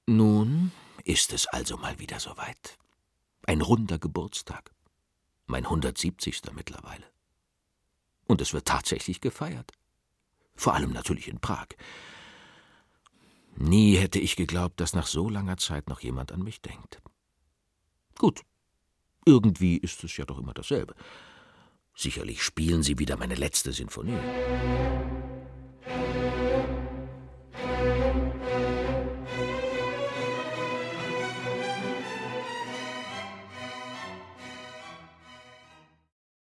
Nun ist es also mal wieder soweit. Ein runder Geburtstag. Mein 170. mittlerweile. Und es wird tatsächlich gefeiert. Vor allem natürlich in Prag. Nie hätte ich geglaubt, dass nach so langer Zeit noch jemand an mich denkt. Gut, irgendwie ist es ja doch immer dasselbe. Sicherlich spielen sie wieder meine letzte Sinfonie.